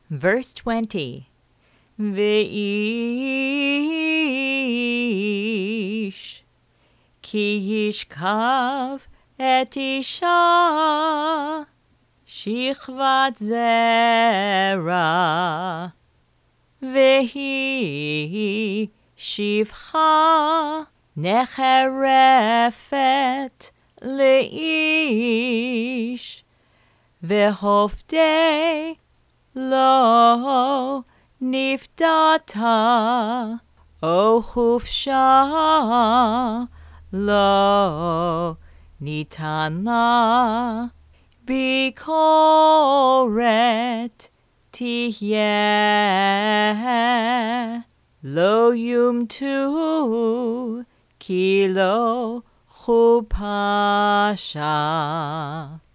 Verse 20. Ve'ish ki yishkav et isha shichvat zera vehi shivcha necherefet leish vehofdei lo nifdata o chufsha lo nitana bikoret tihyeh lo yumtu ki lo chupasha.